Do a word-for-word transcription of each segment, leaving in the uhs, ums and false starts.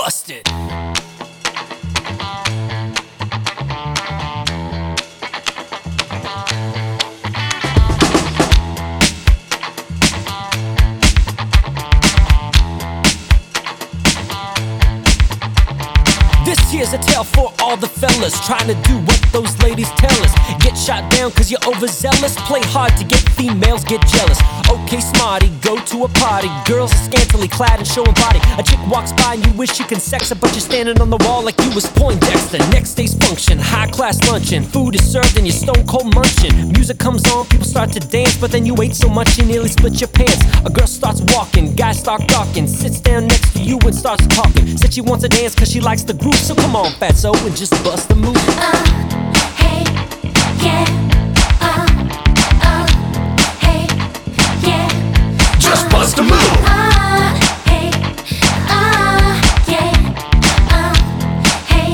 busted. This here's a tale for all the fellas trying to do what those ladies tell us. Get shot down cause you're overzealous. Play hard to get females, get jealous. Okay, smarty, go to a party. Girls are scantily clad and showing body. A chick walks by and you wish you can sex her, but you're standing on the wall like you was Poindexter. Next day's function, high class luncheon. Food is served and you're stone cold munching. Music comes on, people start to dance, but then you ate so much you nearly split your pants. A girl starts walking, guys start gawking. Sits down next to you and starts talking. Said she wants to dance cause she likes the groove. So come on, fatso, and just bust a move. Uh, hey, yeah. Uh, uh, hey, yeah. Just bust a move. Uh, hey, uh, yeah. Uh, hey,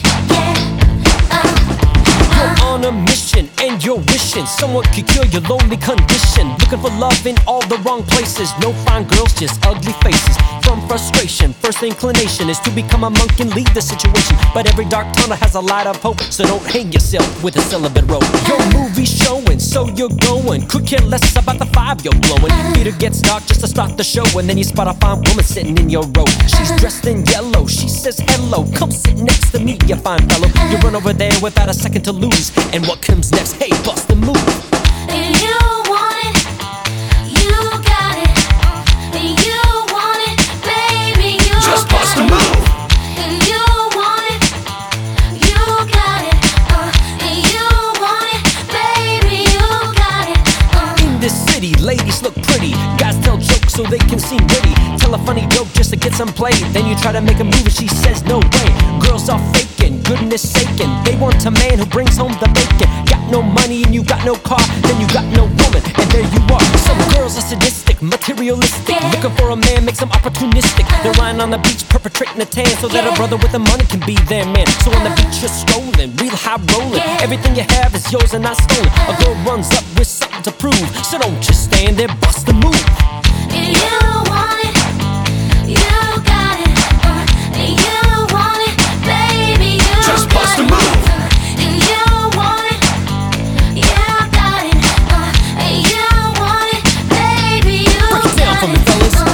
yeah. Uh, You're on a mission and you're wishing someone could cure your lonely condition. Looking for love in all the wrong places. No fine girls, just ugly faces. From frustration, first inclination is to become a monk and leave the situation. But every dark tunnel has a light of hope, so don't hang yourself with a celibate rope. Your movie's showing, so you're going. Could care less about the five you're blowing. Theater gets dark just to start the show, and then you spot a fine woman sitting in your row. She's dressed in yellow, she says hello. Come sit next to me, you fine fellow. You run over there without a second to lose. And what comes next? Hey, bust a move. you want it, you got it. You want it, baby, you Just got bust a it. move. You want it, you got it. Uh, you want it, baby, you got it. Uh. In this city, ladies look pretty. Guys tell jokes so they can seem witty. Tell a funny joke just to get some play. Then you try to make a move and she says no way. Girls are faking, goodness saking. They want a man who brings home the bacon. Got no money and you got no car, then you got no woman, and there you are. Some girls are sadistic, materialistic. Looking for a man makes them opportunistic. They're lying on the beach perpetrating a tan so that a brother with the money can be their man. So on the beach you're strolling, real high rolling. Everything you have is yours and not stolen. A girl runs up with something to prove, so don't just stand there, bust a move. You want it, you got it. Uh, you want it, baby, you Just got bust a it. move. Uh, you want it, you got it. Uh, you want it, baby, you Break it down got for me, it. fellas. Uh,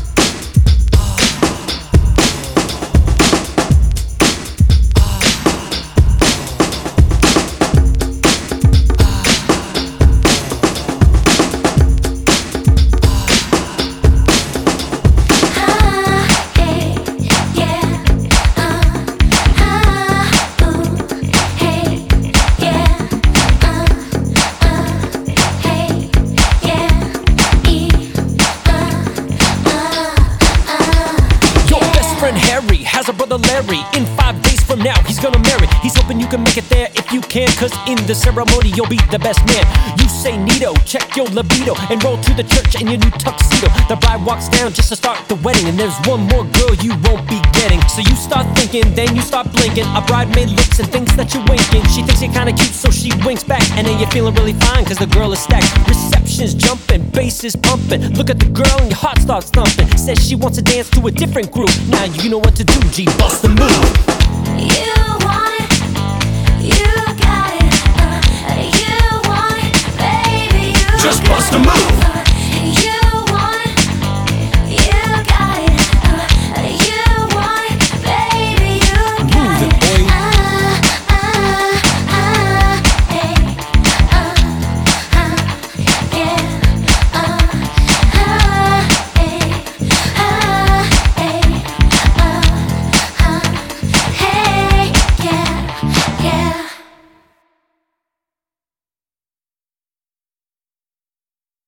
Harry has a brother Larry. In five days from now he's gonna marry. He's hoping you can make it there if you can, cause in the ceremony you'll be the best man. You say Nito, check your libido, and roll to the church in your new tuxedo. The bride walks down just to start the wedding, and there's one more girl you won't be getting. So you start thinking, then you start blinking. A bridemaid looks and thinks that you're winking. She thinks you're kinda cute, so she winks back, and then you're feeling really fine cause the girl is stacked. Reception's jumping, bass is pumping. Look at the girl and your heart starts thumping. Says she wants to dance to a different group. Now you know what to do, G, bust the move. You want it, you got it. Uh, you want it, baby, you Just got bust a it. move. Uh,